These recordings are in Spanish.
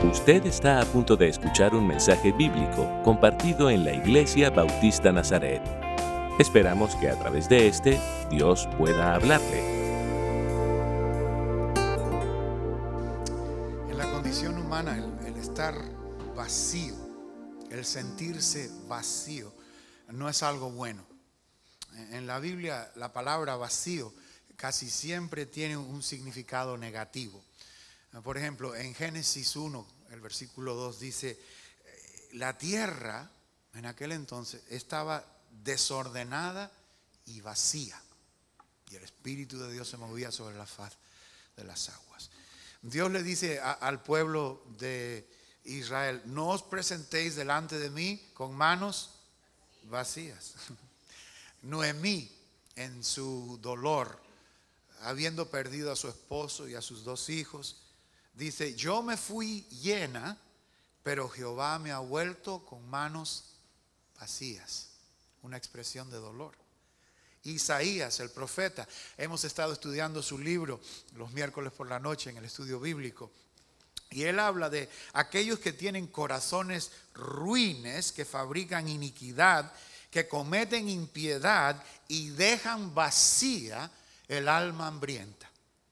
Usted está a punto de escuchar un mensaje bíblico compartido en la Iglesia Bautista Nazaret. Esperamos que a través de este, Dios pueda hablarle. En la condición humana, el estar vacío, el sentirse vacío, no es algo bueno. En la Biblia, la palabra vacío casi siempre tiene un significado negativo. Por ejemplo, en Génesis 1, el versículo 2 dice, la tierra en aquel entonces estaba desordenada y vacía, y el Espíritu de Dios se movía sobre la faz de las aguas. Dios le dice al pueblo de Israel, no os presentéis delante de mí con manos vacías. Noemí, en su dolor, habiendo perdido a su esposo y a sus 2 hijos, dice, yo me fui llena, pero Jehová me ha vuelto con manos vacías. Una expresión de dolor. Isaías, el profeta, hemos estado estudiando su libro los miércoles por la noche en el estudio bíblico. Y él habla de aquellos que tienen corazones ruines, que fabrican iniquidad, que cometen impiedad y dejan vacía el alma hambrienta.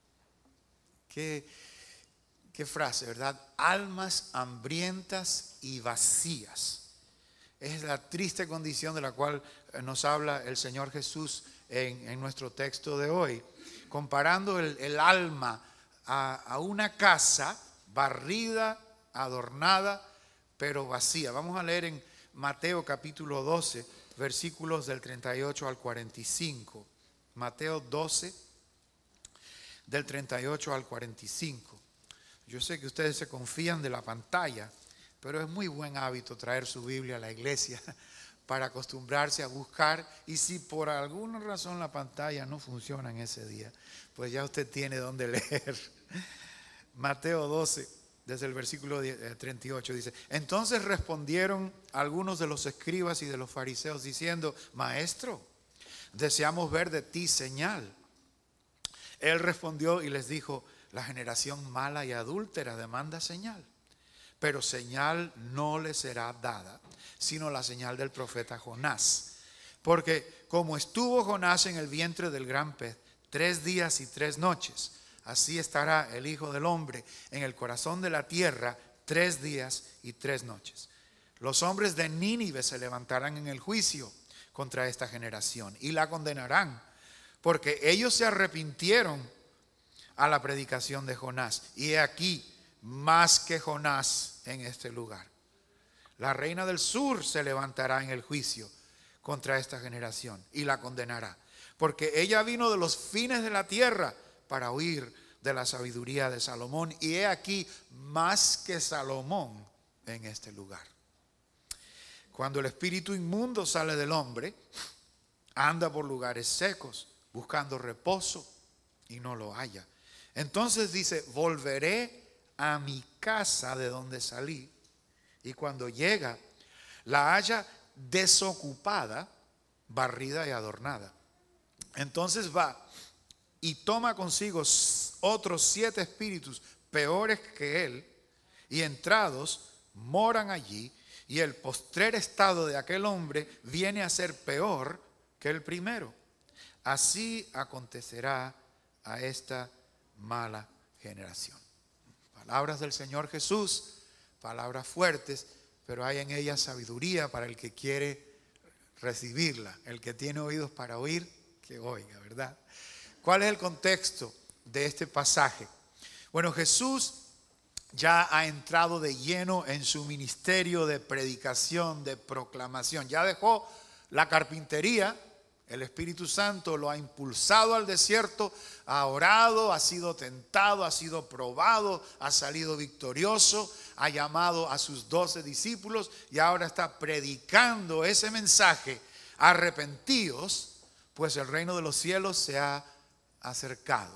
Qué frase, ¿verdad? Almas hambrientas y vacías. Es la triste condición de la cual nos habla el Señor Jesús en nuestro texto de hoy. Comparando el alma a una casa barrida, adornada, pero vacía. Vamos a leer en Mateo capítulo 12, versículos del 38 al 45. Mateo 12, del 38 al 45. Yo sé que ustedes se confían de la pantalla, pero es muy buen hábito traer su Biblia a la iglesia para acostumbrarse a buscar. Y si por alguna razón la pantalla no funciona en ese día, pues ya usted tiene donde leer. Mateo 12, desde el versículo 38 dice, entonces respondieron algunos de los escribas y de los fariseos diciendo, Maestro, deseamos ver de ti señal. Él respondió y les dijo, la generación mala y adúltera demanda señal, pero señal no le será dada, sino la señal del profeta Jonás. Porque como estuvo Jonás en el vientre del gran pez 3 días y 3 noches, así estará el Hijo del Hombre en el corazón de la tierra 3 días y 3 noches. Los hombres de Nínive se levantarán en el juicio contra esta generación y la condenarán, porque ellos se arrepintieron a la predicación de Jonás. Y he aquí, más que Jonás en este lugar. La reina del sur se levantará en el juicio contra esta generación y la condenará, porque ella vino de los fines de la tierra para huir de la sabiduría de Salomón. Y he aquí, más que Salomón en este lugar. Cuando el espíritu inmundo sale del hombre, anda por lugares secos, buscando reposo y no lo halla. Entonces dice, volveré a mi casa de donde salí. Y cuando llega, la halla desocupada, barrida y adornada. Entonces va y toma consigo otros 7 espíritus peores que él, y entrados moran allí, y el postrer estado de aquel hombre viene a ser peor que el primero. Así acontecerá a esta mala generación. Palabras del Señor Jesús, palabras fuertes, pero hay en ellas sabiduría para el que quiere recibirla. El que tiene oídos para oír, que oiga, ¿verdad? ¿Cuál es el contexto de este pasaje? Bueno, Jesús ya ha entrado de lleno en su ministerio de predicación, de proclamación. Ya dejó la carpintería. El Espíritu Santo lo ha impulsado al desierto, ha orado, ha sido tentado, ha sido probado, ha salido victorioso, ha llamado a sus 12 discípulos y ahora está predicando ese mensaje: arrepentíos, pues el reino de los cielos se ha acercado.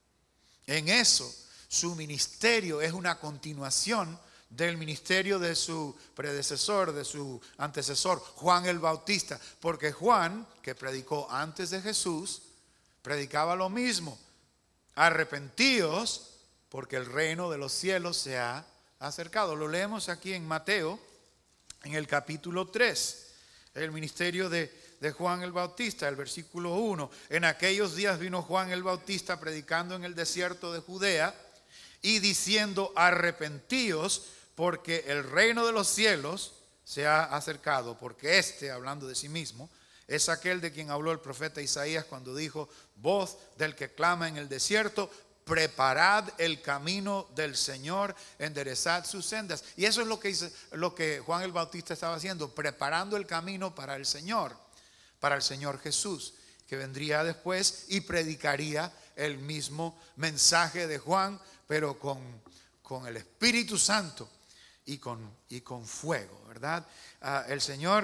En eso, su ministerio es una continuación del ministerio de su predecesor, de su antecesor, Juan el Bautista. Porque Juan, que predicó antes de Jesús, predicaba lo mismo: arrepentíos, porque el reino de los cielos se ha acercado. Lo leemos aquí en Mateo, en el capítulo 3, el ministerio de Juan el Bautista, el versículo 1. En aquellos días vino Juan el Bautista predicando en el desierto de Judea y diciendo: arrepentíos, porque el reino de los cielos se ha acercado. Porque hablando de sí mismo, es aquel de quien habló el profeta Isaías cuando dijo: voz del que clama en el desierto, preparad el camino del Señor, enderezad sus sendas. Y eso es lo que Juan el Bautista estaba haciendo, preparando el camino para el Señor Jesús, que vendría después y predicaría el mismo mensaje de Juan, pero con el Espíritu Santo y con fuego, ¿verdad? El Señor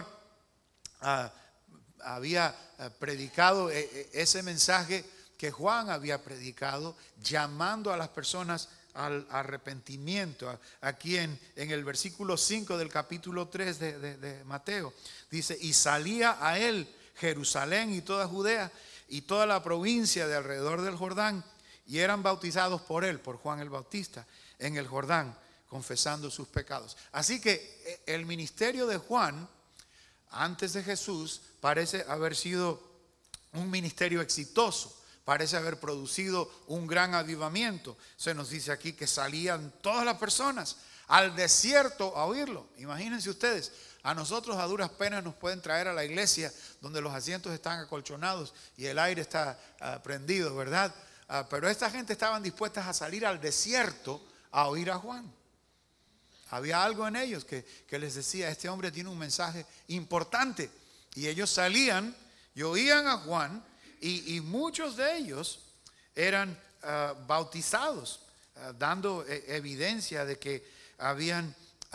había predicado ese mensaje que Juan había predicado, llamando a las personas al arrepentimiento. Aquí en el versículo 5 del capítulo 3 de Mateo, dice: y salía a él Jerusalén y toda Judea y toda la provincia de alrededor del Jordán, y eran bautizados por él, por Juan el Bautista, en el Jordán, confesando sus pecados. Así que el ministerio de Juan, antes de Jesús, parece haber sido un ministerio exitoso. Parece haber producido un gran avivamiento. Se nos dice aquí que salían todas las personas al desierto a oírlo. Imagínense ustedes, a nosotros a duras penas nos pueden traer a la iglesia donde los asientos están acolchonados y el aire está prendido, ¿verdad? Pero esta gente estaban dispuestas a salir al desierto a oír a Juan. Había algo en ellos que les decía: este hombre tiene un mensaje importante. Y ellos salían y oían a Juan. Y muchos de ellos eran bautizados, dando evidencia de que habían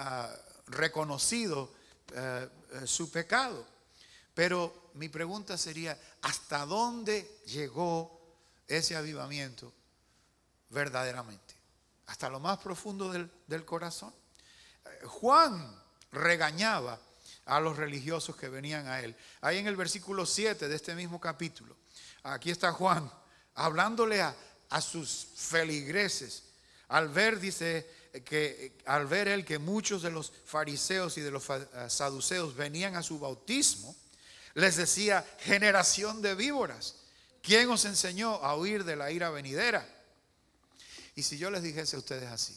reconocido su pecado. Pero mi pregunta sería: ¿hasta dónde llegó ese avivamiento verdaderamente? Hasta lo más profundo del corazón. Juan regañaba a los religiosos que venían a él. Ahí en el versículo 7 de este mismo capítulo, aquí está Juan hablándole a sus feligreses. Al ver, dice, que al ver él que muchos de los fariseos y de los saduceos venían a su bautismo, les decía: generación de víboras, ¿quién os enseñó a huir de la ira venidera? Y si yo les dijese a ustedes así,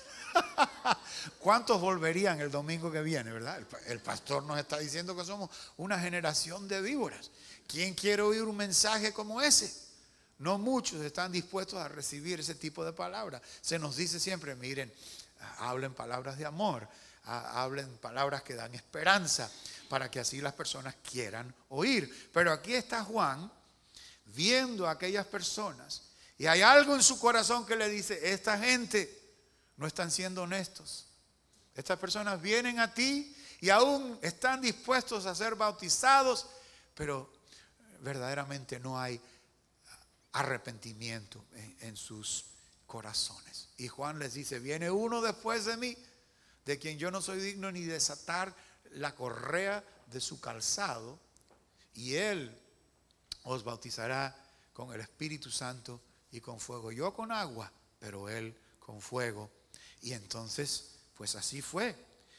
¿cuántos volverían el domingo que viene, verdad? El pastor nos está diciendo que somos una generación de víboras. ¿Quién quiere oír un mensaje como ese? No muchos están dispuestos a recibir ese tipo de palabras. Se nos dice siempre: miren, hablen palabras de amor, hablen palabras que dan esperanza, para que así las personas quieran oír. Pero aquí está Juan viendo a aquellas personas, y hay algo en su corazón que le dice: esta gente no están siendo honestos. Estas personas vienen a ti y aún están dispuestos a ser bautizados, pero verdaderamente no hay arrepentimiento en sus corazones. Y Juan les dice: viene uno después de mí, de quien yo no soy digno ni desatar la correa de su calzado, y él os bautizará con el Espíritu Santo y con fuego. Yo con agua, pero él con fuego. Y entonces, pues así fue.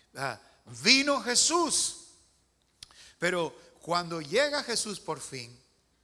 Vino Jesús. Pero cuando llega Jesús por fin,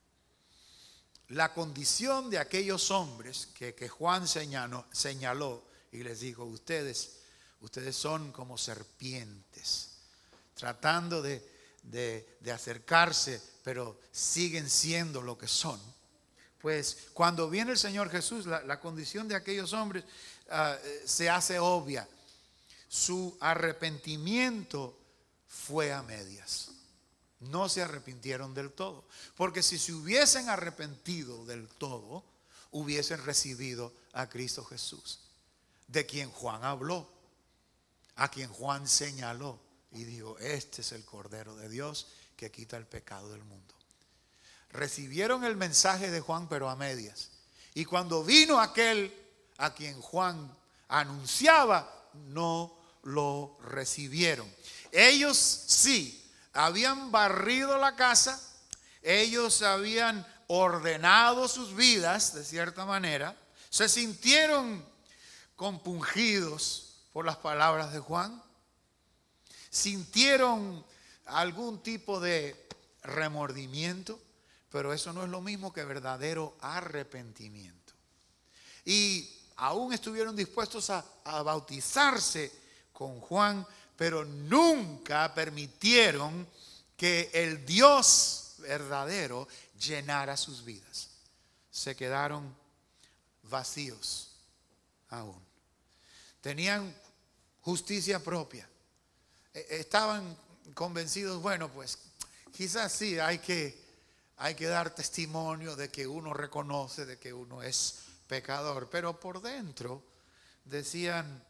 la condición de aquellos hombres que Juan señaló y les dijo: ustedes son como serpientes, tratando de acercarse, pero siguen siendo lo que son. Pues cuando viene el Señor Jesús, la condición de aquellos hombres se hace obvia. Su arrepentimiento fue a medias. No se arrepintieron del todo. Porque si se hubiesen arrepentido del todo, hubiesen recibido a Cristo Jesús, de quien Juan habló, a quien Juan señaló y dijo: este es el Cordero de Dios que quita el pecado del mundo. Recibieron el mensaje de Juan, pero a medias. Y cuando vino aquel a quien Juan anunciaba, no lo recibieron. Ellos sí habían barrido la casa, ellos habían ordenado sus vidas de cierta manera, se sintieron compungidos por las palabras de Juan? ¿Sintieron algún tipo de remordimiento? Pero eso no es lo mismo que verdadero arrepentimiento. Y aún estuvieron dispuestos a bautizarse con Juan, pero nunca permitieron que el Dios verdadero llenara sus vidas. Se quedaron vacíos aún. Tenían justicia propia. Estaban convencidos, bueno, pues quizás sí hay que dar testimonio de que uno reconoce, de que uno es pecador. Pero por dentro decían,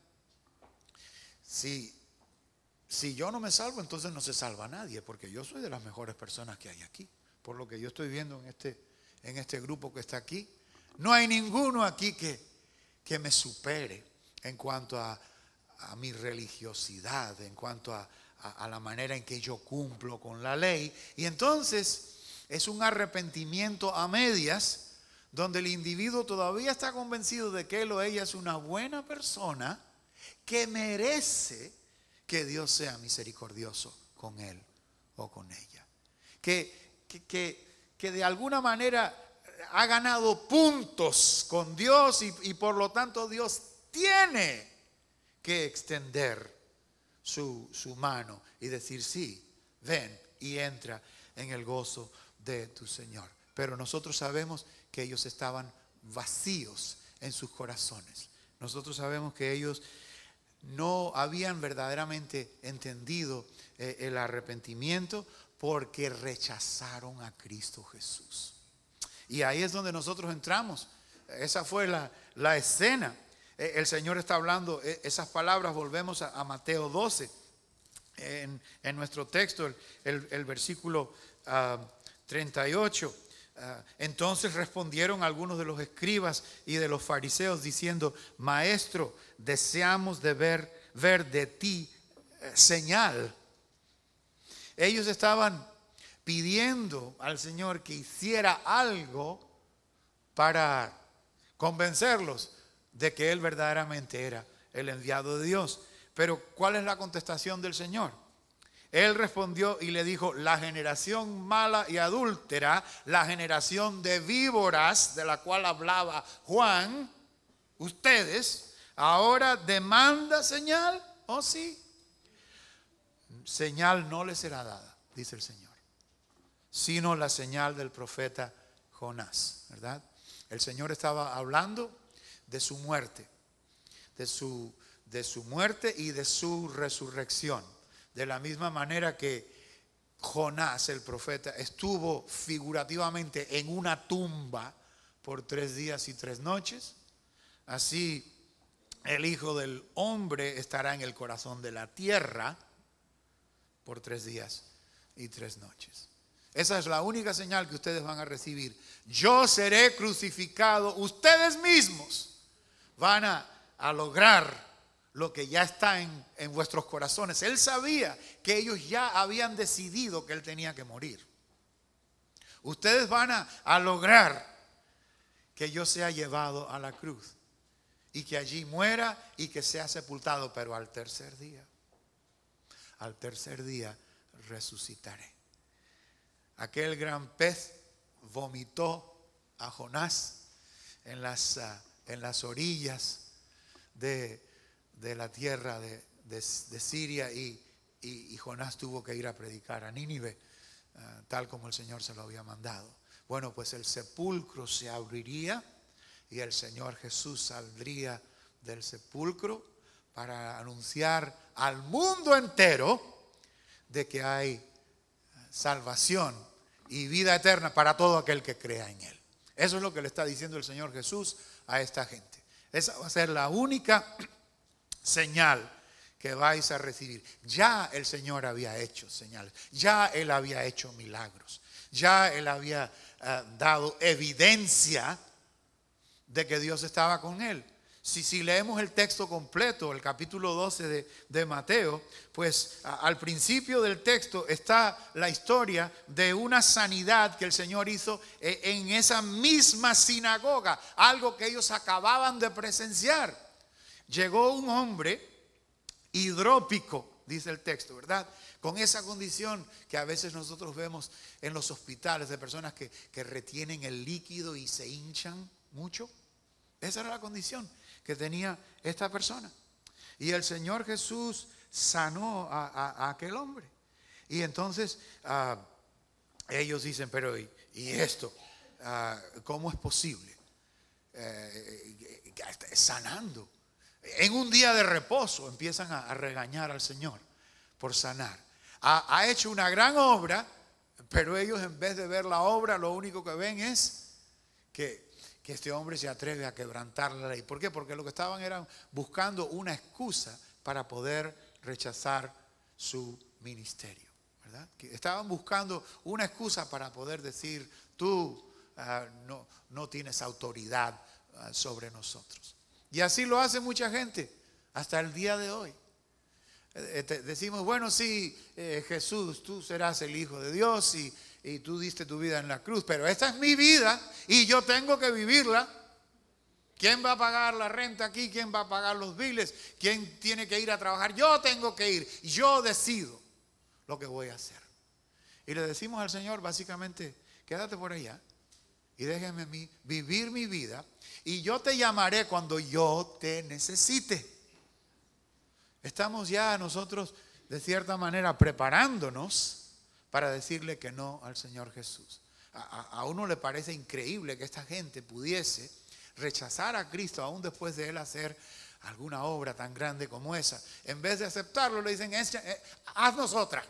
si yo no me salvo, entonces no se salva nadie, porque yo soy de las mejores personas que hay aquí. Por lo que yo estoy viendo en este grupo que está aquí, no hay ninguno aquí que me supere en cuanto a mi religiosidad, en cuanto a la manera en que yo cumplo con la ley. Y entonces es un arrepentimiento a medias, donde el individuo todavía está convencido de que él o ella es una buena persona que merece que Dios sea misericordioso con él o con ella. Que de alguna manera ha ganado puntos con Dios y por lo tanto Dios tiene que extender su mano y decir, sí, ven y entra en el gozo de tu Señor. Pero nosotros sabemos que ellos estaban vacíos en sus corazones. Nosotros sabemos que ellos no habían verdaderamente entendido el arrepentimiento, porque rechazaron a Cristo Jesús. Y ahí es donde nosotros entramos. Esa fue la escena. El Señor está hablando esas palabras. Volvemos a Mateo 12. En nuestro texto, el versículo 38. Entonces respondieron algunos de los escribas y de los fariseos diciendo, Maestro, deseamos de ver de ti señal. Ellos estaban pidiendo al Señor que hiciera algo para convencerlos de que Él verdaderamente era el enviado de Dios. Pero ¿cuál es la contestación del Señor? Él respondió y le dijo, la generación mala y adúltera, la generación de víboras de la cual hablaba Juan, ustedes, ahora demanda señal, ¿oh sí? Señal no le será dada, dice el Señor, sino la señal del profeta Jonás, ¿verdad? El Señor estaba hablando de su muerte, de su muerte y de su resurrección. De la misma manera que Jonás, el profeta, estuvo figurativamente en una tumba por 3 días y 3 noches, así el Hijo del Hombre estará en el corazón de la tierra por 3 días y 3 noches. Esa es la única señal que ustedes van a recibir. Yo seré crucificado. Ustedes mismos van a lograr lo que ya está en vuestros corazones. Él sabía que ellos ya habían decidido que Él tenía que morir. Ustedes van a lograr que yo sea llevado a la cruz y que allí muera y que sea sepultado, pero al tercer día resucitaré. Aquel gran pez vomitó a Jonás en las orillas de la tierra de Siria y Jonás tuvo que ir a predicar a Nínive, tal como el Señor se lo había mandado. Bueno, pues el sepulcro se abriría y el Señor Jesús saldría del sepulcro para anunciar al mundo entero de que hay salvación y vida eterna para todo aquel que crea en Él. Eso es lo que le está diciendo el Señor Jesús a esta gente. Esa va a ser la única señal que vais a recibir. Ya el Señor había hecho señales, ya Él había hecho milagros, ya Él había dado evidencia de que Dios estaba con Él. Si leemos el texto completo, el capítulo 12 de Mateo, pues al principio del texto está la historia de una sanidad que el Señor hizo en esa misma sinagoga, algo que ellos acababan de presenciar. Llegó un hombre hidrópico, dice el texto, ¿verdad? Con esa condición que a veces nosotros vemos en los hospitales de personas que retienen el líquido y se hinchan mucho. Esa era la condición que tenía esta persona. Y el Señor Jesús sanó a aquel hombre. Y entonces ellos dicen, pero ¿y esto? ¿Cómo es posible? Sanando. En un día de reposo empiezan a regañar al Señor por sanar. Ha hecho una gran obra, pero ellos en vez de ver la obra, lo único que ven es que este hombre se atreve a quebrantar la ley. ¿Por qué? Porque lo que estaban era buscando una excusa para poder rechazar su ministerio, ¿verdad? Que estaban buscando una excusa para poder decir, tú no tienes autoridad sobre nosotros. Y así lo hace mucha gente hasta el día de hoy. Decimos, bueno, sí, Jesús, tú serás el Hijo de Dios y tú diste tu vida en la cruz, pero esta es mi vida y yo tengo que vivirla. ¿Quién va a pagar la renta aquí? ¿Quién va a pagar los biles? ¿Quién tiene que ir a trabajar? Yo tengo que ir. Yo decido lo que voy a hacer. Y le decimos al Señor básicamente, quédate por allá y déjame a mí vivir mi vida y yo te llamaré cuando yo te necesite. Estamos ya nosotros de cierta manera preparándonos para decirle que no al Señor Jesús. A uno le parece increíble que esta gente pudiese rechazar a Cristo aún después de Él hacer alguna obra tan grande como esa. En vez de aceptarlo le dicen, haznos otra,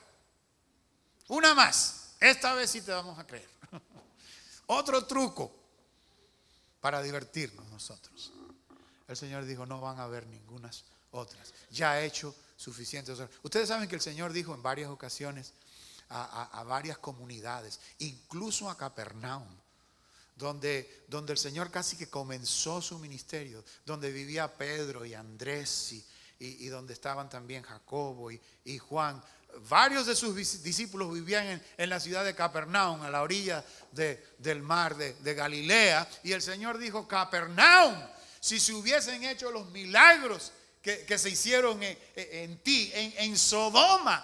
una más, esta vez sí te vamos a creer. Otro truco para divertirnos nosotros. El Señor dijo, no van a haber ninguna otras. Ya ha hecho suficientes. Ustedes saben que el Señor dijo en varias ocasiones a varias comunidades, incluso a Capernaum, donde el Señor casi que comenzó su ministerio, donde vivía Pedro y Andrés y donde estaban también Jacobo y Juan. Varios de sus discípulos vivían en la ciudad de Capernaum, a la orilla del mar de Galilea. Y el Señor dijo, Capernaum, si se hubiesen hecho los milagros que se hicieron en ti, en Sodoma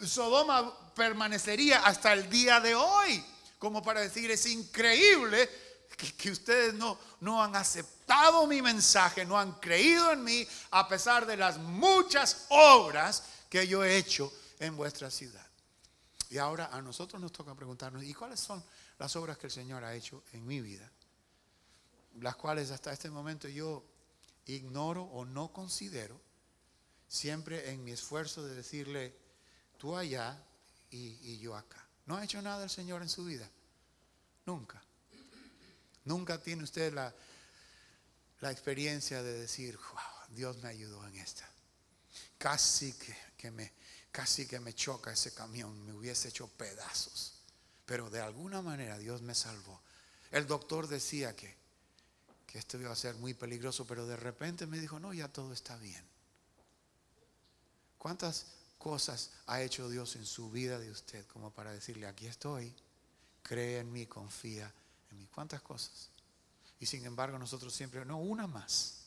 permanecería hasta el día de hoy. Como para decir, es increíble que ustedes no han aceptado mi mensaje, no han creído en mí, a pesar de las muchas obras que yo he hecho en vuestra ciudad. Y ahora a nosotros nos toca preguntarnos, ¿y cuáles son las obras que el Señor ha hecho en mi vida? Las cuales hasta este momento yo ignoro o no considero, siempre en mi esfuerzo de decirle, tú allá y yo acá. ¿No ha hecho nada el Señor en su vida? Nunca. Nunca tiene usted la experiencia de decir, wow, Dios me ayudó en esta. Casi que me choca ese camión, me hubiese hecho pedazos. Pero de alguna manera Dios me salvó. El doctor decía que esto iba a ser muy peligroso, pero de repente me dijo, no, ya todo está bien. ¿Cuántas cosas ha hecho Dios en su vida de usted como para decirle, aquí estoy, cree en mí, confía en mí? ¿Cuántas cosas? Y sin embargo nosotros siempre, no, una más.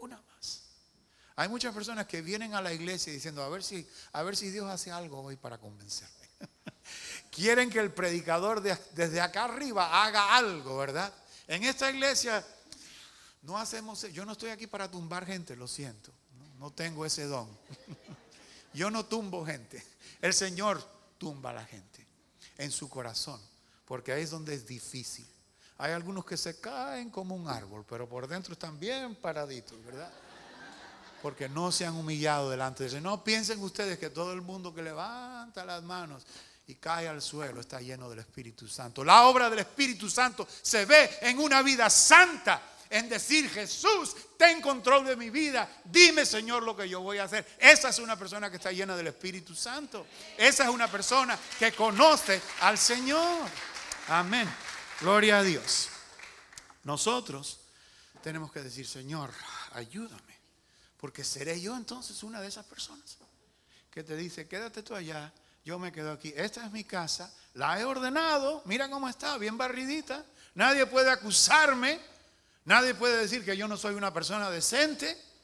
Hay muchas personas que vienen a la iglesia diciendo, a ver si Dios hace algo hoy para convencerme. Quieren que el predicador desde acá arriba haga algo, ¿verdad? En esta iglesia no hacemos, yo no estoy aquí para tumbar gente, lo siento, no tengo ese don. Yo no tumbo gente, el Señor tumba a la gente en su corazón, porque ahí es donde es difícil. Hay algunos que se caen como un árbol, pero por dentro están bien paraditos, ¿verdad? Porque no se han humillado delante de Dios. No piensen ustedes que todo el mundo que levanta las manos y cae al suelo está lleno del Espíritu Santo. La obra del Espíritu Santo se ve en una vida santa, en decir, Jesús, ten control de mi vida, dime, Señor, lo que yo voy a hacer. Esa es una persona que está llena del Espíritu Santo. Esa es una persona que conoce al Señor. Amén. Gloria a Dios. Nosotros tenemos que decir, Señor, ayúdame, porque seré yo entonces una de esas personas que te dice, quédate tú allá, yo me quedo aquí. Esta es mi casa, la he ordenado, mira cómo está, bien barridita. Nadie puede acusarme, nadie puede decir que yo no soy una persona decente.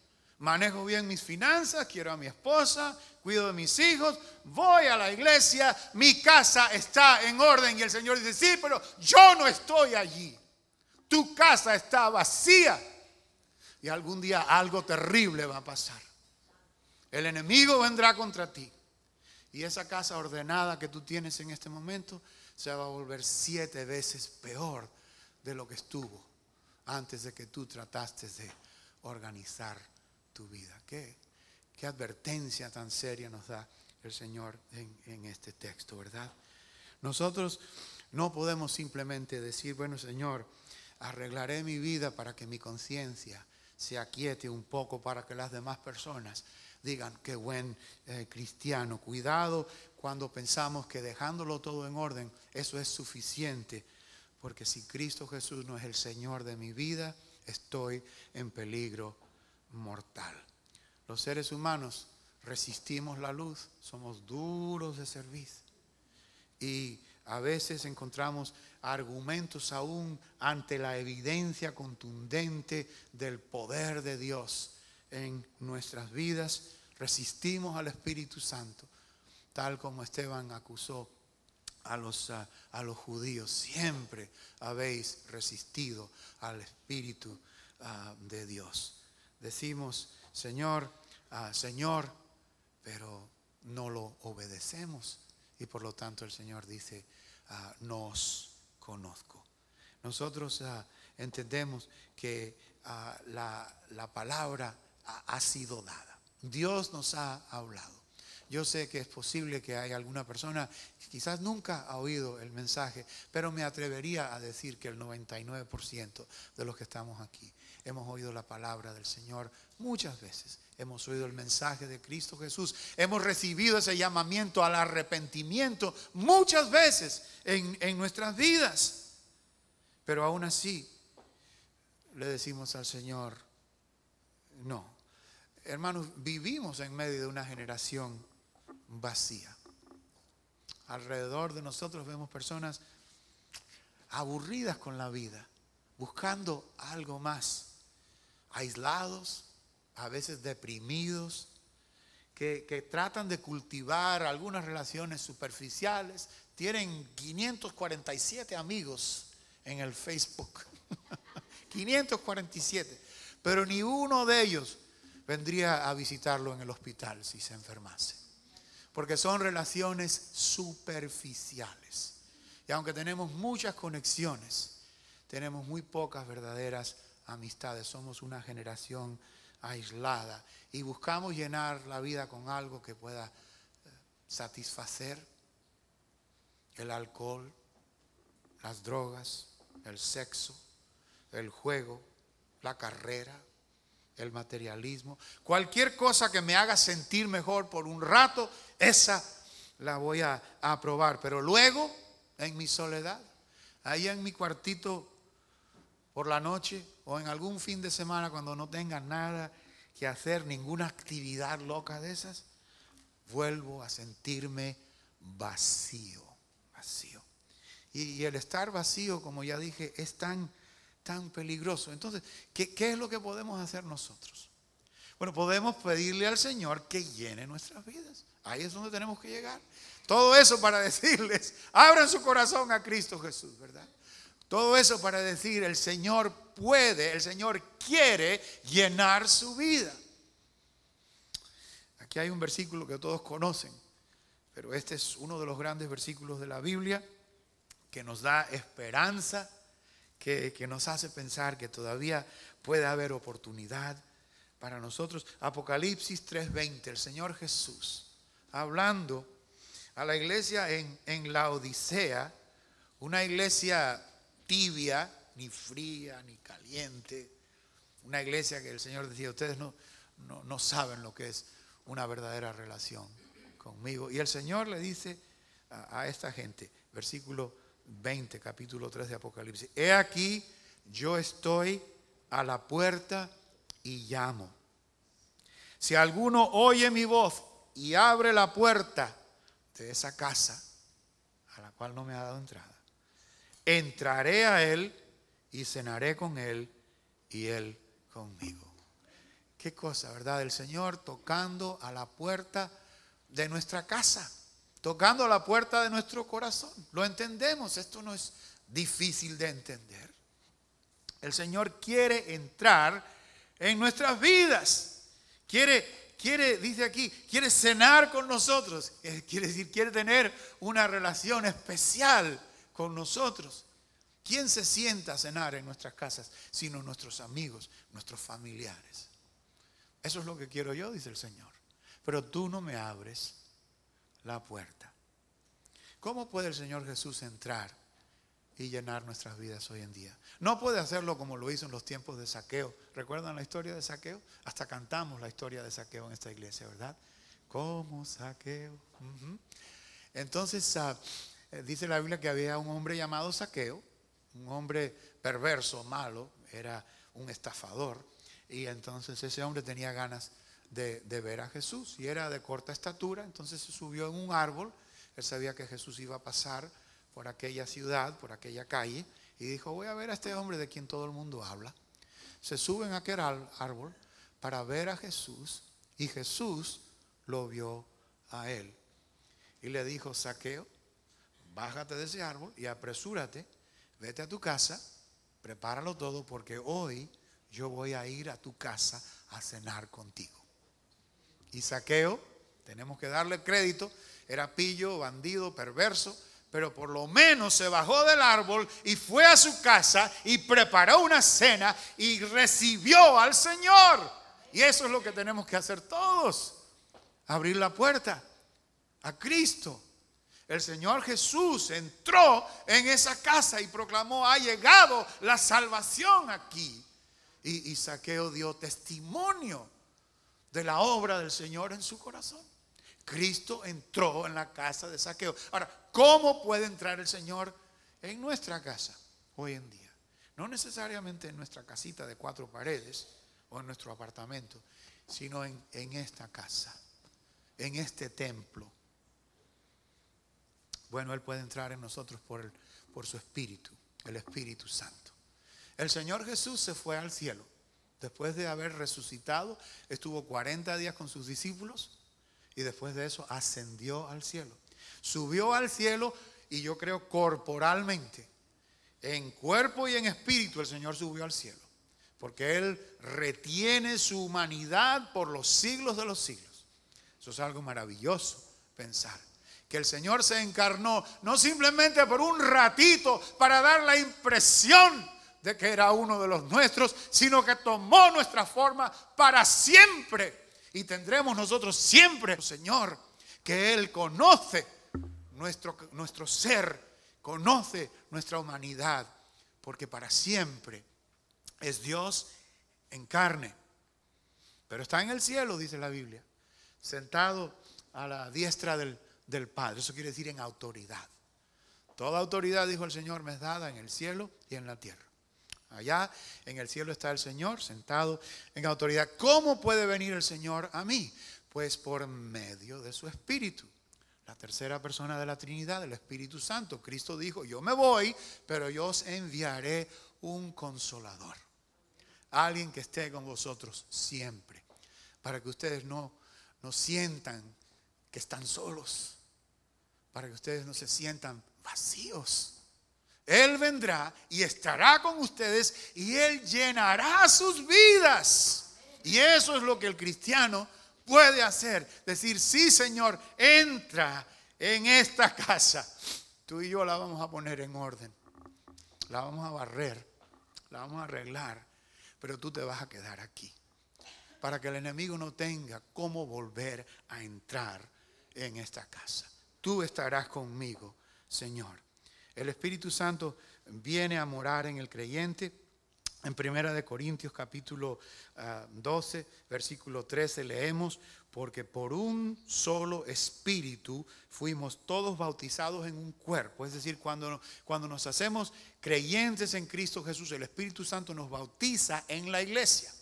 manejo bien mis finanzas, quiero a mi esposa, cuido de mis hijos, voy a la iglesia, mi casa está en orden. Y el Señor dice, sí, pero yo no estoy allí. Tu casa está vacía. Y algún día algo terrible va a pasar. El enemigo vendrá contra ti. Y esa casa ordenada que tú tienes en este momento se va a volver 7 veces peor de lo que estuvo antes de que tú trataste de organizar tu vida. ¿Qué advertencia tan seria nos da el Señor en este texto, verdad? Nosotros no podemos simplemente decir, bueno, Señor, arreglaré mi vida para que mi conciencia se aquiete un poco, para que las demás personas digan, qué buen cristiano. Cuidado cuando pensamos que dejándolo todo en orden, eso es suficiente. Porque si Cristo Jesús no es el Señor de mi vida, estoy en peligro mortal. Los seres humanos resistimos la luz, somos duros de cerviz. Y a veces encontramos argumentos aún ante la evidencia contundente del poder de Dios en nuestras vidas. Resistimos al Espíritu Santo, tal como Esteban acusó a los judíos. Siempre habéis resistido al Espíritu de Dios. Decimos, Señor, Señor, pero no lo obedecemos. Y por lo tanto el Señor dice, no os conozco. Nosotros entendemos que la palabra ha sido dada. Dios nos ha hablado. Yo sé que es posible que haya alguna persona que quizás nunca ha oído el mensaje, pero me atrevería a decir que el 99% de los que estamos aquí hemos oído la palabra del Señor muchas veces. Hemos oído el mensaje de Cristo Jesús. Hemos recibido ese llamamiento al arrepentimiento muchas veces en nuestras vidas. Pero aún así le decimos al Señor, no. Hermanos, vivimos en medio de una generación vacía. Alrededor de nosotros vemos personas aburridas con la vida, buscando algo más, aislados, a veces deprimidos, que tratan de cultivar algunas relaciones superficiales. Tienen 547 amigos en el Facebook, 547, pero ni uno de ellos vendría a visitarlo en el hospital si se enfermase. Porque son relaciones superficiales. Y aunque tenemos muchas conexiones, tenemos muy pocas verdaderas amistades. Somos una generación aislada y buscamos llenar la vida con algo que pueda satisfacer: el alcohol, las drogas, el sexo, el juego, la carrera, el materialismo. Cualquier cosa que me haga sentir mejor por un rato, esa la voy a aprobar. Pero luego, en mi soledad, ahí en mi cuartito por la noche o en algún fin de semana cuando no tenga nada que hacer, ninguna actividad loca de esas, vuelvo a sentirme vacío. Y el estar vacío, como ya dije, es tan peligroso. Entonces, ¿qué es lo que podemos hacer nosotros? Bueno, podemos pedirle al Señor que llene nuestras vidas. Ahí es donde tenemos que llegar. Todo eso para decirles, abran su corazón a Cristo Jesús, ¿verdad? Todo eso para decir, el Señor puede, el Señor quiere llenar su vida. Aquí hay un versículo que todos conocen, pero este es uno de los grandes versículos de la Biblia que nos da esperanza, que nos hace pensar que todavía puede haber oportunidad para nosotros. Apocalipsis 3:20, el Señor Jesús hablando a la iglesia en la Odisea, una iglesia tibia, ni fría ni caliente, una iglesia que el Señor decía, ustedes no saben lo que es una verdadera relación conmigo. Y el Señor le dice a esta gente, versículo 20, capítulo 3 de Apocalipsis: he aquí, yo estoy a la puerta y llamo. Si alguno oye mi voz y abre la puerta de esa casa a la cual no me ha dado entrada, entraré a él y cenaré con él y él conmigo. Qué cosa, ¿verdad? El Señor tocando a la puerta de nuestra casa, tocando a la puerta de nuestro corazón. Lo entendemos, esto no es difícil de entender. El Señor quiere entrar en nuestras vidas. Quiere, dice aquí, quiere cenar con nosotros. Quiere decir, quiere tener una relación especial con nosotros. ¿Quién se sienta a cenar en nuestras casas sino nuestros amigos, nuestros familiares? Eso es lo que quiero yo, dice el Señor. Pero tú no me abres la puerta. ¿Cómo puede el Señor Jesús entrar y llenar nuestras vidas hoy en día? No puede hacerlo como lo hizo en los tiempos de Zaqueo. ¿Recuerdan la historia de Zaqueo? Hasta cantamos la historia de Zaqueo en esta iglesia, ¿verdad? Como Zaqueo. Entonces, dice la Biblia que había un hombre llamado Zaqueo, un hombre perverso, malo, era un estafador. Y entonces ese hombre tenía ganas de ver a Jesús y era de corta estatura. Entonces se subió en un árbol. Él sabía que Jesús iba a pasar por aquella ciudad, por aquella calle, y dijo: voy a ver a este hombre de quien todo el mundo habla. Se sube en aquel árbol para ver a Jesús, y Jesús lo vio a él y le dijo: Zaqueo, bájate de ese árbol y apresúrate, vete a tu casa, prepáralo todo, porque hoy yo voy a ir a tu casa a cenar contigo. Y Zaqueo, tenemos que darle crédito, era pillo, bandido, perverso, pero por lo menos se bajó del árbol y fue a su casa y preparó una cena y recibió al Señor. Y eso es lo que tenemos que hacer todos: abrir la puerta a Cristo. El Señor Jesús entró en esa casa y proclamó: ha llegado la salvación aquí. Y Zaqueo dio testimonio de la obra del Señor en su corazón. Cristo entró en la casa de Zaqueo. Ahora, ¿cómo puede entrar el Señor en nuestra casa hoy en día? No necesariamente en nuestra casita de 4 paredes o en nuestro apartamento, sino en esta casa, en este templo. Bueno, Él puede entrar en nosotros por su Espíritu, el Espíritu Santo. El Señor Jesús se fue al cielo. Después de haber resucitado, estuvo 40 días con sus discípulos y después de eso ascendió al cielo. Subió al cielo, y yo creo corporalmente, en cuerpo y en espíritu, el Señor subió al cielo. Porque Él retiene su humanidad por los siglos de los siglos. Eso es algo maravilloso pensar. Que el Señor se encarnó no simplemente por un ratito para dar la impresión de que era uno de los nuestros, sino que tomó nuestra forma para siempre. Y tendremos nosotros siempre, Señor, que Él conoce nuestro ser, conoce nuestra humanidad, porque para siempre es Dios en carne. Pero está en el cielo, dice la Biblia, sentado a la diestra del Padre. Eso quiere decir en autoridad. Toda autoridad, dijo el Señor, me es dada en el cielo y en la tierra. Allá en el cielo está el Señor sentado en autoridad. ¿Cómo puede venir el Señor a mí? Pues por medio de su Espíritu. La tercera persona de la Trinidad, el Espíritu Santo. Cristo dijo: yo me voy, pero yo os enviaré un consolador. Alguien que esté con vosotros siempre. Para que ustedes no sientan que están solos. Para que ustedes no se sientan vacíos. Él vendrá y estará con ustedes y Él llenará sus vidas. Y eso es lo que el cristiano puede hacer. Decir: sí, Señor, entra en esta casa. Tú y yo la vamos a poner en orden. La vamos a barrer. La vamos a arreglar. Pero tú te vas a quedar aquí. Para que el enemigo no tenga cómo volver a entrar en esta casa. Tú estarás conmigo, Señor. El Espíritu Santo viene a morar en el creyente. En 1 Corintios capítulo 12, versículo 13 leemos: porque por un solo Espíritu fuimos todos bautizados en un cuerpo. Es decir, cuando nos hacemos creyentes en Cristo Jesús, el Espíritu Santo nos bautiza en la iglesia.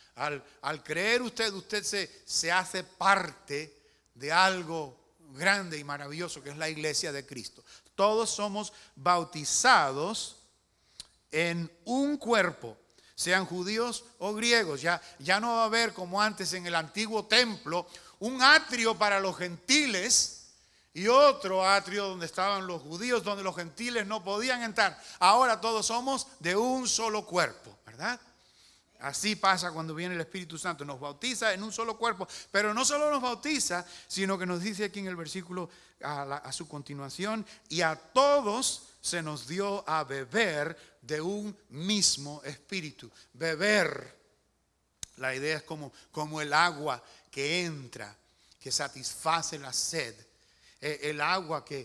Al creer usted se hace parte de algo grande y maravilloso que es la iglesia de Cristo. Todos somos bautizados en un cuerpo, sean judíos o griegos. Ya no va a haber como antes en el antiguo templo un atrio para los gentiles y otro atrio donde estaban los judíos, donde los gentiles no podían entrar. Ahora todos somos de un solo cuerpo, ¿verdad? Así pasa cuando viene el Espíritu Santo, nos bautiza en un solo cuerpo, pero no solo nos bautiza, sino que nos dice aquí en el versículo a su continuación, y a todos se nos dio a beber de un mismo espíritu. Beber, la idea es como el agua que entra, que satisface la sed, el agua que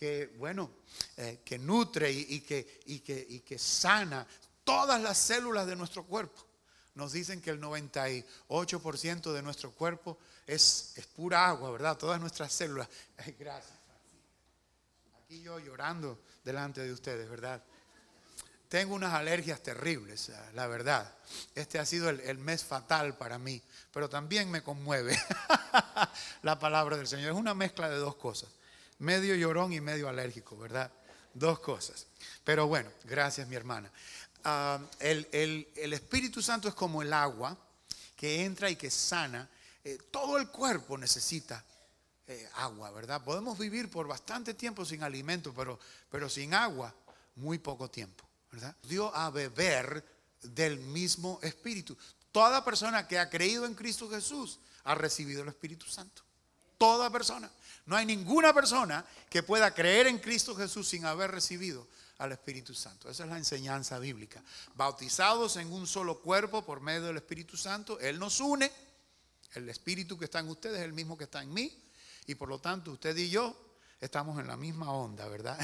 nutre y que sana todas las células de nuestro cuerpo. Nos dicen que el 98% de nuestro cuerpo es pura agua, ¿verdad? Todas nuestras células. Gracias. Aquí yo llorando delante de ustedes, ¿verdad? Tengo unas alergias terribles, la verdad. Este ha sido el mes fatal para mí, pero también me conmueve la palabra del Señor. Es una mezcla de dos cosas, medio llorón y medio alérgico, ¿verdad? Dos cosas. Pero bueno, gracias mi hermana. El Espíritu Santo es como el agua que entra y que sana. Todo el cuerpo necesita agua, ¿verdad? Podemos vivir por bastante tiempo sin alimento, pero sin agua muy poco tiempo, ¿verdad? Dio a beber del mismo Espíritu. Toda persona que ha creído en Cristo Jesús ha recibido el Espíritu Santo. Toda persona. No hay ninguna persona que pueda creer en Cristo Jesús sin haber recibido al Espíritu Santo. Esa es la enseñanza bíblica. Bautizados en un solo cuerpo por medio del Espíritu Santo, Él nos une. El Espíritu que está en ustedes es el mismo que está en mí, y por lo tanto usted y yo estamos en la misma onda, ¿verdad?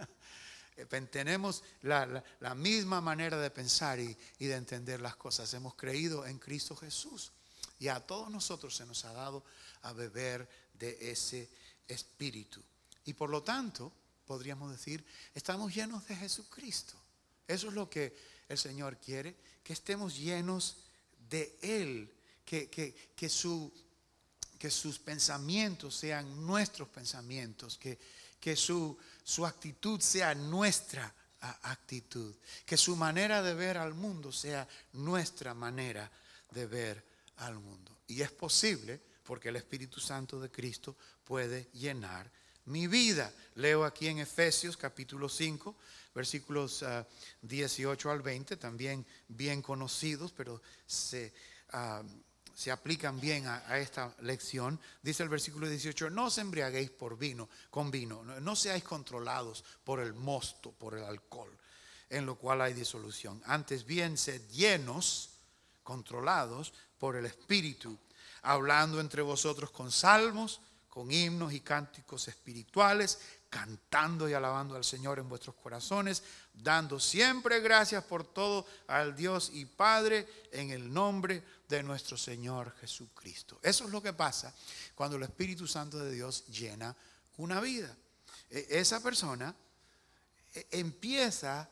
Tenemos la misma manera de pensar y de entender las cosas. Hemos creído en Cristo Jesús y a todos nosotros se nos ha dado a beber de ese Espíritu, y por lo tanto podríamos decir, estamos llenos de Jesucristo. Eso es lo que el Señor quiere, que estemos llenos de Él, que sus pensamientos sean nuestros pensamientos, que su actitud sea nuestra actitud, que su manera de ver al mundo sea nuestra manera de ver al mundo. Y es posible porque el Espíritu Santo de Cristo puede llenar mi vida. Leo aquí en Efesios capítulo 5, versículos 18 al 20, también bien conocidos, pero se aplican bien a esta lección. Dice el versículo 18, no os embriaguéis con vino, no seáis controlados por el mosto, por el alcohol, en lo cual hay disolución. Antes bien, sed llenos, controlados por el Espíritu, hablando entre vosotros con salmos, con himnos y cánticos espirituales, cantando y alabando al Señor en vuestros corazones, dando siempre gracias por todo al Dios y Padre en el nombre de nuestro Señor Jesucristo. Eso es lo que pasa cuando el Espíritu Santo de Dios llena una vida. Esa persona empieza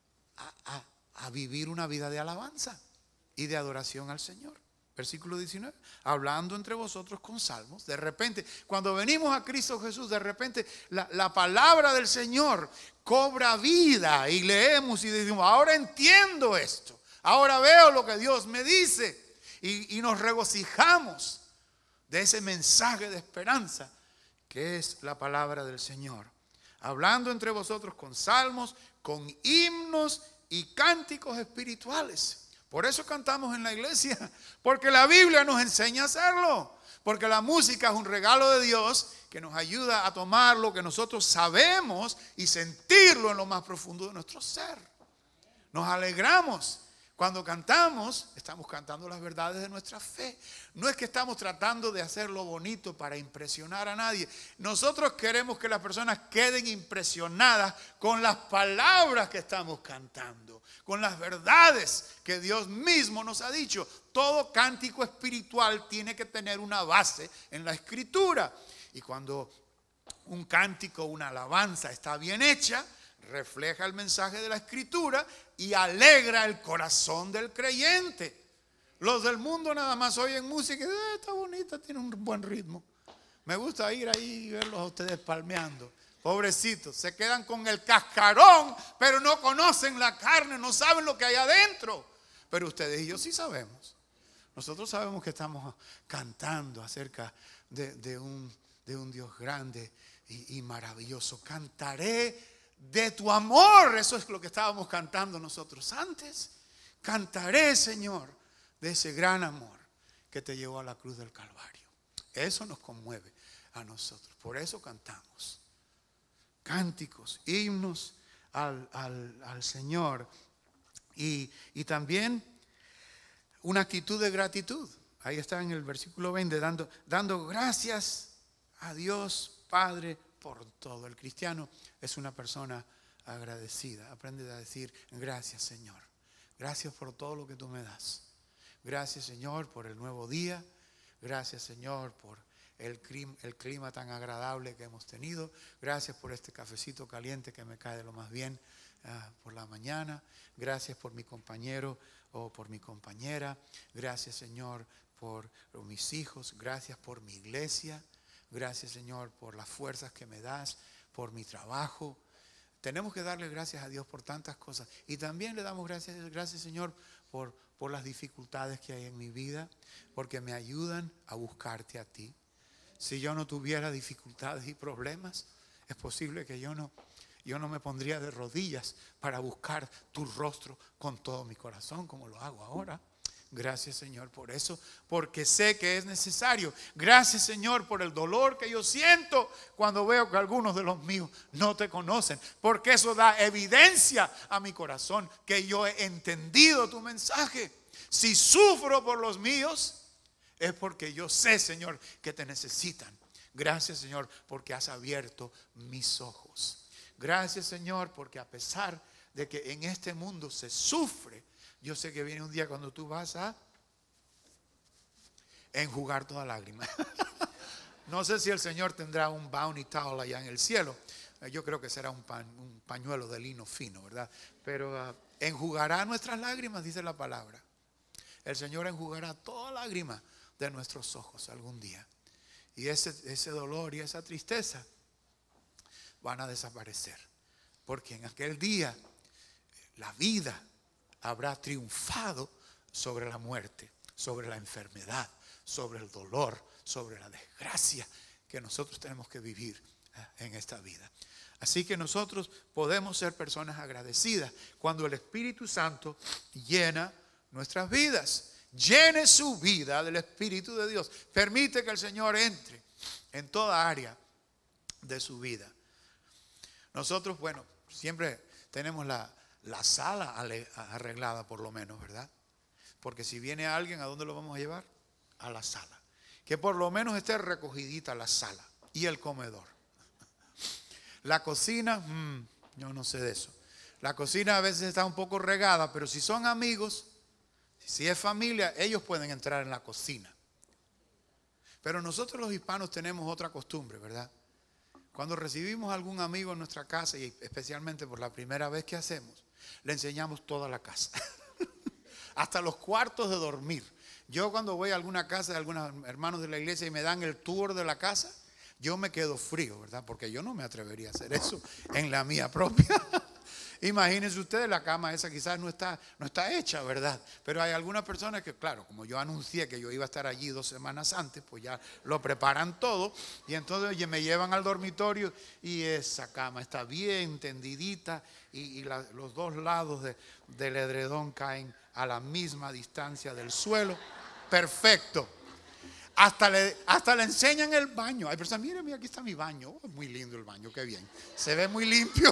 a vivir una vida de alabanza y de adoración al Señor. Versículo 19, hablando entre vosotros con salmos. De repente, cuando venimos a Cristo Jesús, de repente la palabra del Señor cobra vida y leemos y decimos, ahora entiendo esto, ahora veo lo que Dios me dice, y nos regocijamos de ese mensaje de esperanza que es la palabra del Señor. Hablando entre vosotros con salmos, con himnos y cánticos espirituales. Por eso cantamos en la iglesia, porque la Biblia nos enseña a hacerlo, porque la música es un regalo de Dios que nos ayuda a tomar lo que nosotros sabemos y sentirlo en lo más profundo de nuestro ser. Nos alegramos cuando cantamos, estamos cantando las verdades de nuestra fe. No es que estamos tratando de hacerlo bonito para impresionar a nadie. Nosotros queremos que las personas queden impresionadas con las palabras que estamos cantando, con las verdades que Dios mismo nos ha dicho. Todo cántico espiritual tiene que tener una base en la Escritura. Y cuando un cántico, una alabanza está bien hecha, refleja el mensaje de la Escritura y alegra el corazón del creyente. Los del mundo nada más oyen música y está bonita, tiene un buen ritmo. Me gusta ir ahí y verlos a ustedes palmeando. Pobrecitos, se quedan con el cascarón, pero no conocen la carne, no saben lo que hay adentro. pero ustedes y yo sí sabemos. Nosotros sabemos que estamos cantando acerca de un Dios grande y maravilloso. Cantaré de tu amor. Eso es lo que estábamos cantando nosotros antes. Cantaré, Señor, de ese gran amor que te llevó a la cruz del Calvario. Eso nos conmueve a nosotros. Por eso cantamos cánticos, himnos al Señor. Y también una actitud de gratitud. Ahí está en el versículo 20, dando gracias a Dios Padre por todo. El cristiano es una persona agradecida. Aprende a decir gracias, Señor. Gracias por todo lo que tú me das. Gracias, Señor, por el nuevo día. Gracias, Señor, por el clima tan agradable que hemos tenido. Gracias por este cafecito caliente que me cae de lo más bien por la mañana. Gracias por mi compañero o por mi compañera. Gracias, Señor, por mis hijos. Gracias por mi iglesia. Gracias, Señor, por las fuerzas que me das, por mi trabajo. Tenemos que darle gracias a Dios por tantas cosas. Y también le damos gracias, Señor, por las dificultades que hay en mi vida, porque me ayudan a buscarte a ti. Si yo no tuviera dificultades y problemas, es posible que yo no me pondría de rodillas para buscar tu rostro con todo mi corazón, como lo hago ahora. Gracias, Señor, por eso, porque sé que es necesario. Gracias, Señor, por el dolor que yo siento cuando veo que algunos de los míos no te conocen, porque eso da evidencia a mi corazón que yo he entendido tu mensaje. Si sufro por los míos, es porque yo sé, Señor, que te necesitan. Gracias, Señor, porque has abierto mis ojos. Gracias, Señor, porque a pesar de que en este mundo se sufre, yo sé que viene un día cuando tú vas a enjugar toda lágrima. No sé si el Señor tendrá un bounty towel allá en el cielo. Yo creo que será un pañuelo de lino fino, ¿verdad? Pero enjugará nuestras lágrimas, dice la palabra. El Señor enjugará toda lágrima de nuestros ojos algún día. Y ese dolor y esa tristeza van a desaparecer. Porque en aquel día la vida habrá triunfado sobre la muerte, sobre la enfermedad, sobre el dolor, sobre la desgracia que nosotros tenemos que vivir en esta vida. Así que nosotros podemos ser personas agradecidas cuando el Espíritu Santo llena nuestras vidas. Llene su vida del Espíritu de Dios. Permite que el Señor entre en toda área de su vida. Nosotros, bueno, siempre tenemos la sala arreglada por lo menos, ¿verdad? Porque si viene alguien, ¿a dónde lo vamos a llevar? A la sala. Que por lo menos esté recogidita la sala y el comedor. La cocina, yo no sé de eso. La cocina a veces está un poco regada, pero si son amigos, si es familia, ellos pueden entrar en la cocina. Pero nosotros los hispanos tenemos otra costumbre, ¿verdad? Cuando recibimos a algún amigo en nuestra casa, y especialmente por la primera vez que hacemos, le enseñamos toda la casa. Hasta los cuartos de dormir. Yo cuando voy a alguna casa de algunos hermanos de la iglesia y me dan el tour de la casa, yo me quedo frío, ¿verdad? Porque yo no me atrevería a hacer eso en la mía propia. Imagínense ustedes, la cama esa quizás no está hecha, ¿verdad? Pero hay algunas personas que, claro, como yo anuncié que yo iba a estar allí 2 semanas antes, pues ya lo preparan todo. Y entonces oye, me llevan al dormitorio y esa cama está bien tendidita y los dos lados del edredón caen a la misma distancia del suelo. Perfecto. Hasta le enseñan el baño. Hay personas, mira, aquí está mi baño. Oh, muy lindo el baño, qué bien. Se ve muy limpio.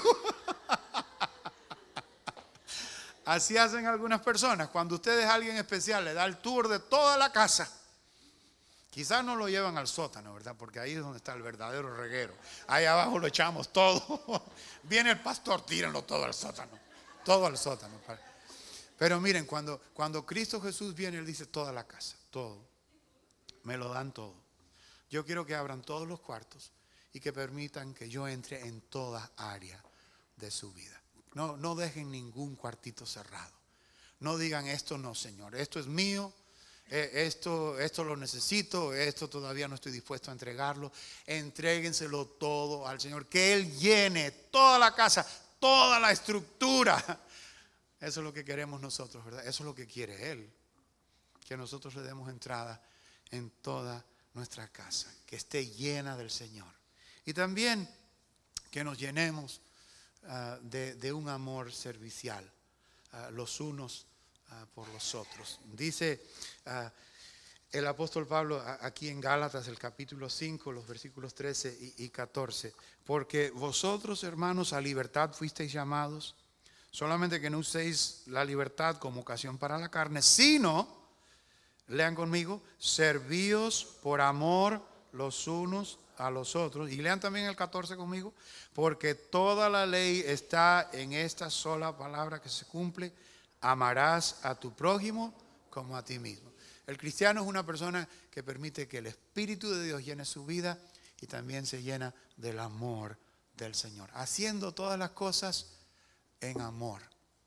Así hacen algunas personas. Cuando usted es alguien especial, le da el tour de toda la casa. Quizás no lo llevan al sótano, ¿verdad? Porque ahí es donde está el verdadero reguero. Ahí abajo lo echamos todo. Viene el pastor, tírenlo todo al sótano. Todo al sótano. Pero miren, cuando Cristo Jesús viene, Él dice toda la casa, todo. Me lo dan todo. Yo quiero que abran todos los cuartos y que permitan que yo entre en toda área de su vida. No dejen ningún cuartito cerrado. No digan esto no, Señor, esto es mío, esto lo necesito, esto todavía no estoy dispuesto a entregarlo. Entréguenselo todo al Señor, que Él llene toda la casa, toda la estructura Eso es lo que queremos nosotros, ¿verdad? Eso es lo que quiere Él. Que nosotros le demos entrada en toda nuestra casa, que esté llena del Señor. Y también que nos llenemos de un amor servicial, los unos por los otros. Dice el apóstol Pablo aquí en Gálatas, el capítulo 5, los versículos 13 y 14. Porque vosotros, hermanos, a libertad fuisteis llamados, solamente que no uséis la libertad como ocasión para la carne, sino, lean conmigo, servíos por amor los unos a los otros. Y lean también el 14 conmigo. Porque toda la ley está en esta sola palabra que se cumple: amarás a tu prójimo como a ti mismo. El cristiano es una persona que permite que el Espíritu de Dios llene su vida y también se llena del amor del Señor, haciendo todas las cosas en amor.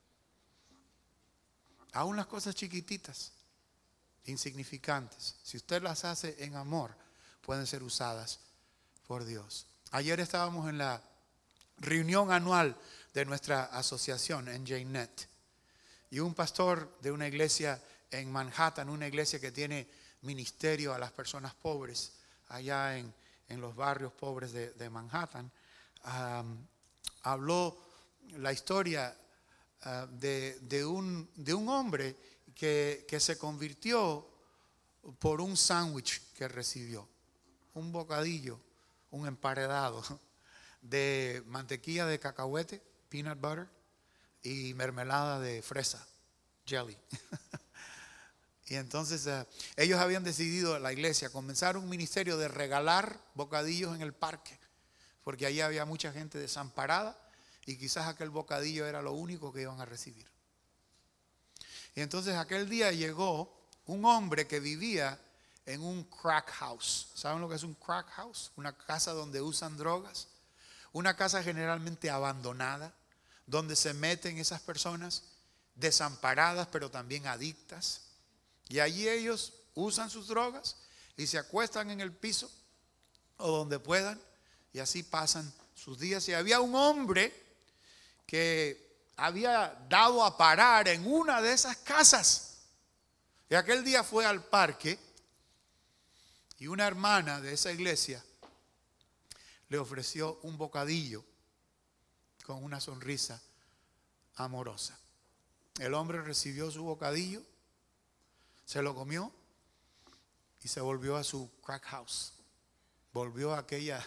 Aún las cosas chiquititas, insignificantes, si usted las hace en amor, pueden ser usadas por Dios. Ayer estábamos en la reunión anual de nuestra asociación en JNet, y un pastor de una iglesia en Manhattan, una iglesia que tiene ministerio a las personas pobres allá en los barrios pobres de Manhattan, habló la historia de un hombre que se convirtió por un sándwich que recibió, un bocadillo, un emparedado de mantequilla de cacahuete, peanut butter, y mermelada de fresa, jelly. Y entonces ellos habían decidido, la iglesia, comenzar un ministerio de regalar bocadillos en el parque, porque allí había mucha gente desamparada y quizás aquel bocadillo era lo único que iban a recibir. Y entonces aquel día llegó un hombre que vivía en un crack house. ¿Saben lo que es un crack house? Una casa donde usan drogas, una casa generalmente abandonada, donde se meten esas personas desamparadas pero también adictas. Y allí ellos usan sus drogas y se acuestan en el piso o donde puedan, y así pasan sus días. Y había un hombre que había dado a parar en una de esas casas. Y aquel día fue al parque y una hermana de esa iglesia le ofreció un bocadillo con una sonrisa amorosa. El hombre recibió su bocadillo, se lo comió y se volvió a su crack house. Volvió a aquella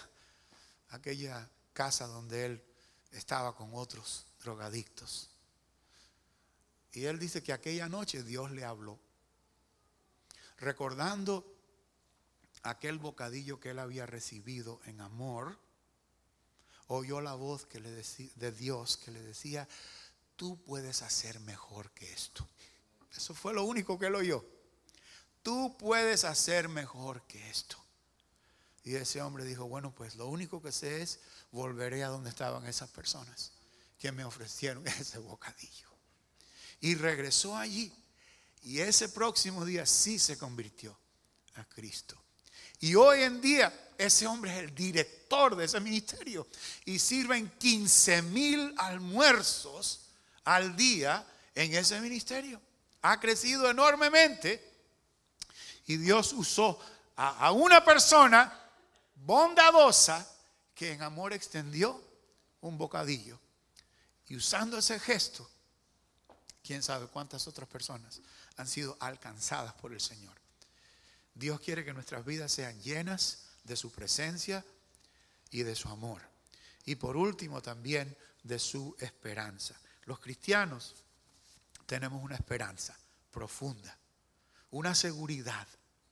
casa donde él estaba con otros drogadictos. Y él dice que aquella noche Dios le habló, recordando aquel bocadillo que él había recibido en amor. Oyó la voz de Dios que le decía: tú puedes hacer mejor que esto. Eso fue lo único que él oyó. Tú puedes hacer mejor que esto. Y ese hombre dijo: bueno, pues lo único que sé es volveré a donde estaban esas personas que me ofrecieron ese bocadillo. Y regresó allí. Y ese próximo día sí se convirtió a Cristo. Y hoy en día ese hombre es el director de ese ministerio. Y sirven 15,000 almuerzos al día en ese ministerio. Ha crecido enormemente. Y Dios usó a una persona bondadosa que en amor extendió un bocadillo. Y usando ese gesto, quién sabe cuántas otras personas han sido alcanzadas por el Señor. Dios quiere que nuestras vidas sean llenas de su presencia y de su amor. Y por último también de su esperanza. Los cristianos tenemos una esperanza profunda, una seguridad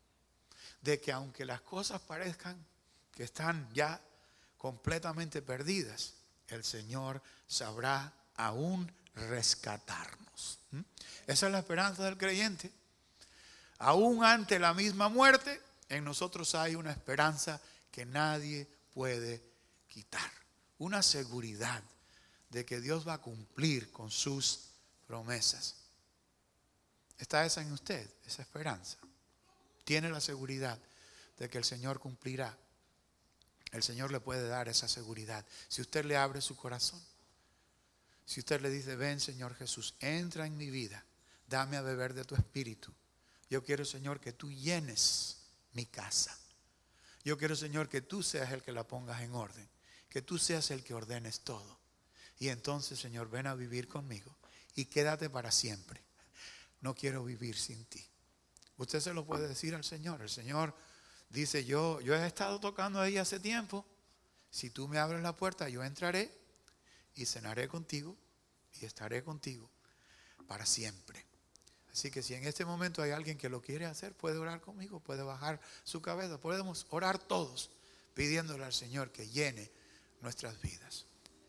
de que aunque las cosas parezcan que están ya completamente perdidas, el Señor sabrá aún rescatarnos. Esa es la esperanza del creyente. Aún ante la misma muerte, en nosotros hay una esperanza que nadie puede quitar. Una seguridad de que Dios va a cumplir con sus promesas. ¿Está esa en usted, esa esperanza? Tiene la seguridad de que el Señor cumplirá. El Señor le puede dar esa seguridad si usted le abre su corazón. Si usted le dice, ven Señor Jesús, entra en mi vida, dame a beber de tu espíritu. Yo quiero, Señor, que tú llenes mi casa. Yo quiero, Señor, que tú seas el que la pongas en orden, que tú seas el que ordenes todo. Y entonces, Señor, ven a vivir conmigo y quédate para siempre. No quiero vivir sin ti. Usted se lo puede decir al Señor. El Señor dice, yo he estado tocando ahí hace tiempo. Si tú me abres la puerta, yo entraré y cenaré contigo y estaré contigo para siempre. Así que si en este momento hay alguien que lo quiere hacer, puede orar conmigo, puede bajar su cabeza. Podemos orar todos pidiéndole al Señor que llene nuestras vidas.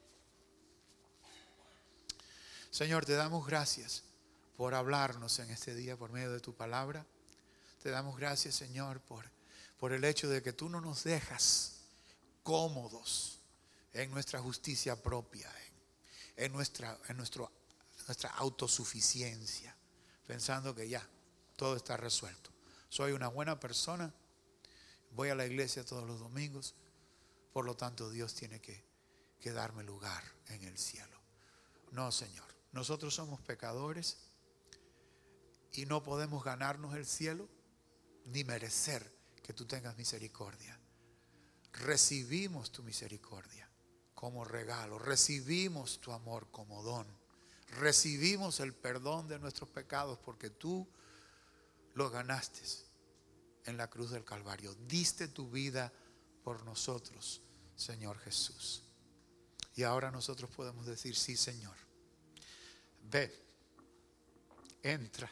Señor, te damos gracias por hablarnos en este día por medio de tu palabra. Te damos gracias, Señor, por el hecho de que tú no nos dejas cómodos en nuestra justicia propia, en nuestra autosuficiencia, pensando que ya todo está resuelto. Soy una buena persona, voy a la iglesia todos los domingos, por lo tanto Dios tiene que darme lugar en el cielo. No, Señor, nosotros somos pecadores y no podemos ganarnos el cielo ni merecer que tú tengas misericordia. Recibimos tu misericordia como regalo, recibimos tu amor como don, recibimos el perdón de nuestros pecados porque tú lo ganaste en la cruz del Calvario. Diste tu vida por nosotros, Señor Jesús. Y ahora nosotros podemos decir, sí, Señor, ve, entra,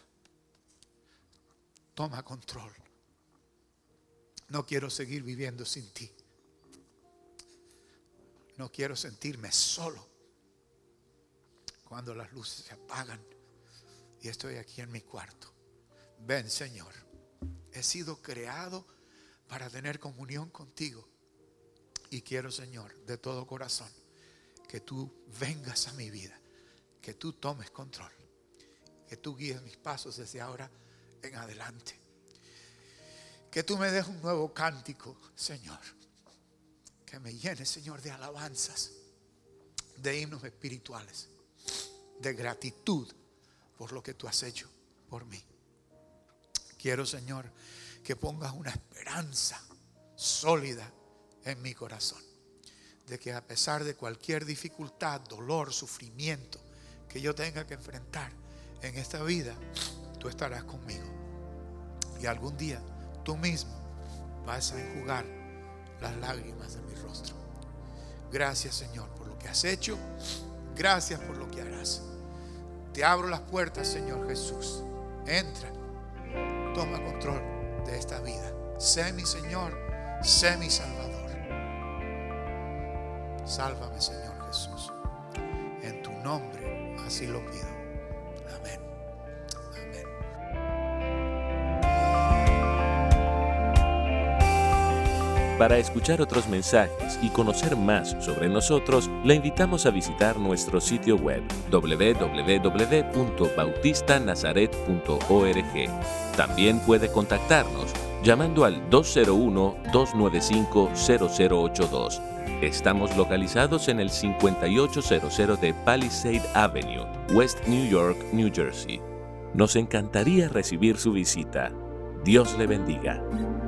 toma control. No quiero seguir viviendo sin ti. No quiero sentirme solo cuando las luces se apagan y estoy aquí en mi cuarto. Ven, Señor, he sido creado para tener comunión contigo y quiero, Señor, de todo corazón que tú vengas a mi vida, que tú tomes control, que tú guíes mis pasos desde ahora en adelante. Que tú me des un nuevo cántico, Señor. Que me llene, Señor, de alabanzas, de himnos espirituales, de gratitud por lo que tú has hecho por mí. Quiero, Señor, que pongas una esperanza sólida en mi corazón, de que a pesar de cualquier dificultad, dolor, sufrimiento que yo tenga que enfrentar en esta vida, tú estarás conmigo. Y algún día tú mismo vas a enjugar las lágrimas de mi rostro. Gracias, Señor, por lo que has hecho. Gracias por lo que harás. Te abro las puertas, Señor Jesús. Entra, toma control de esta vida. Sé mi Señor, sé mi Salvador. Sálvame, Señor Jesús. En tu nombre así lo pido. Amén. Amén. Para escuchar otros mensajes y conocer más sobre nosotros, le invitamos a visitar nuestro sitio web www.bautistanazaret.org. También puede contactarnos llamando al 201-295-0082. Estamos localizados en el 5800 de Palisade Avenue, West New York, New Jersey. Nos encantaría recibir su visita. Dios le bendiga.